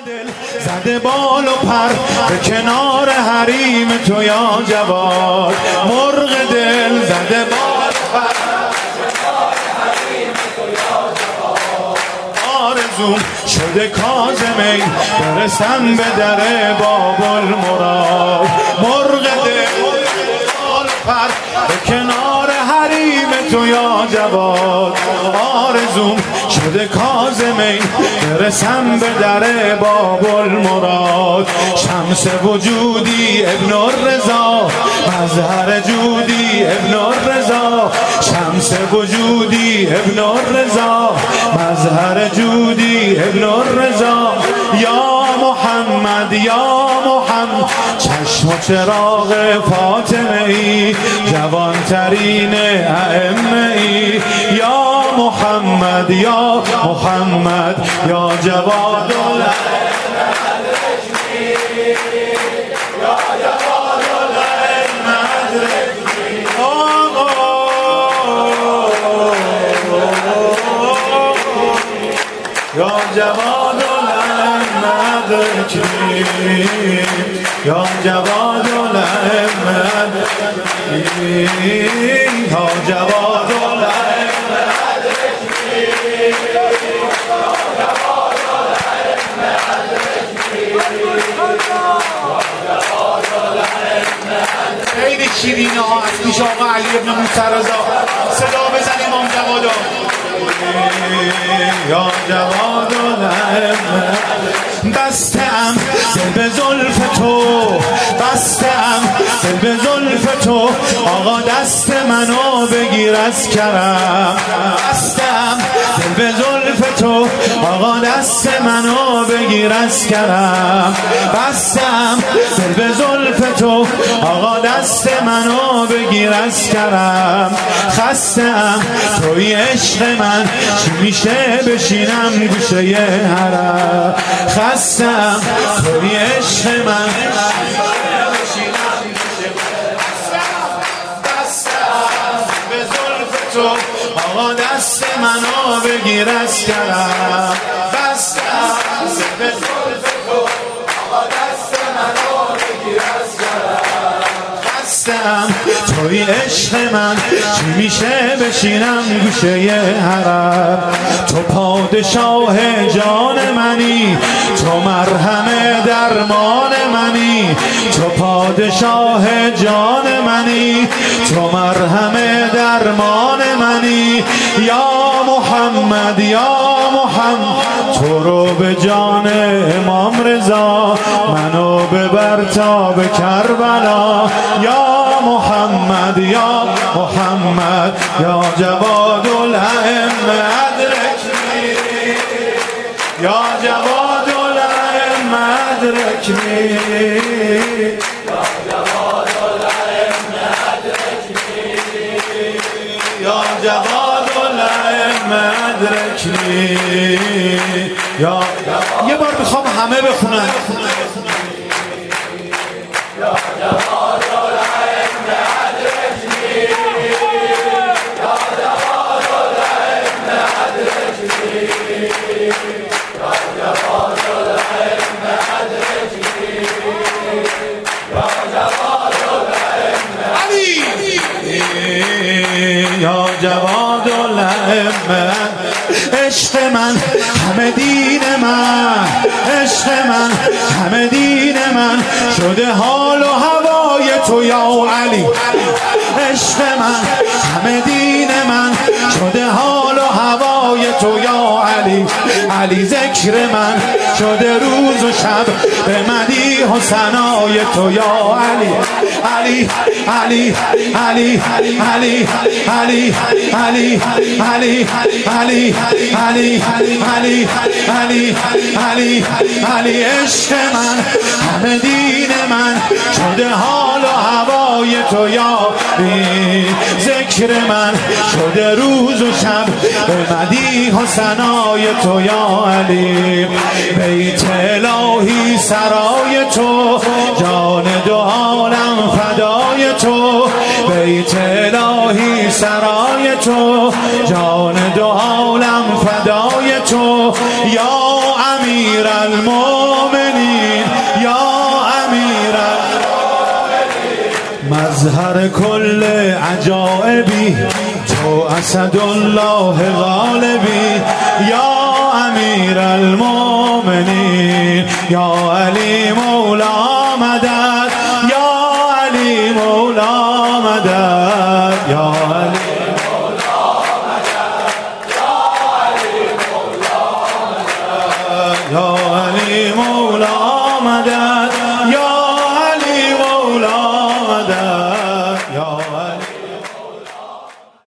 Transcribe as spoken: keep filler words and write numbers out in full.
دل زده بال و پر به کنار حریم تو یا جواد. مرغ دل زده بال و پر به کنار حریم تو یا جواد. آرزوم شده کاظمی برسم به در باب المراد. مرغ دل بال و پر به کنار حریم تو یا جواد. آرزوم شده کاظمی برسم به در باب المراد. شمس وجودی ابن الرضا، مظهر جودی ابن الرضا. شمس وجودی ابن الرضا، مظهر جودی ابن الرضا. یا محمد یا محمد، چشم و چراغ فاطمه ای، جوانترین ائمه ای. یا محمد یا محمد یا جواد یا جواد یا جواد المدرکی یا جواد المدرکی یا جواد خیلی شیرینه ها از پیش آقا علی ابن موسی رضا. صدا بزن امام جوادو. یا جواد الائمه، بسته‌ام دل به زلف تو، بسته‌ام دل به زلف تو. آقا دست منو بگیر از کرم، بسته‌ام دل به زلف تو. آقا دست منو بگیر از کرم، بسته‌ام دل به زلف تو. آقا دست منو بگیر از کرم. خسته‌ام توی عشق من، چی میشه بشینم گوشه حرم. خسته‌ام توی عشق من، به زلف تو. آقا دست منو بگیر از کرم، بسته‌ام به زلف تو. آقا دست منو بگیر از کرم. خسته‌ام توی عشق من، چی میشه بشینم گوشه حرم. تو پادشاه جان منی، تو مرهم درمان منی. تو پادشاه جان منی، تو مرهم درمان منی. یا محمد یا محمد، تو رو به جان امام رضا، منو ببر تا به کربلا. یا محمد یا محمد یا جواد الائمه ادرکنی، یا جواد الائمه ادرکنی، یا جواد الائمه ادرکنی، یا جواد الائمه ادرکنی. یا یه بار میخوام همه بخونن. یا جواد الائمه ادرکنی، یا جواد الائمه ادرکنی، یا جواد الائمه ادرکنی، یا جواد الائمه علی، یا جواد الائمه. عشق من همه دین من، عشق من همه دین من. شده حال و هوای تو یا علی. عشق من همه دین من، شده حال و هوای تو یا علی. علی ذکر من شده روز و شب به مدیح و ثنای تو یا علی. علی علی علی علی علی علی علی علی علی علی علی علی علی. عشق من همه دین من، شده حال و هوای تو یا علی. ذکر من شده روز و شب به مدیح و ثنای تو یا علی. بیت الهی سرای تو، جان دو عالم فدای تو. بیت الهی سرای تو، جان دو عالم فدای تو. یا امیر المؤمنین یا امیر مظهر کل عجائبی تو اسد الله غالبی یا امیر المؤمنین یا علی مولا مدد یا علی مولا مدد یا علی یا علی مولا مدد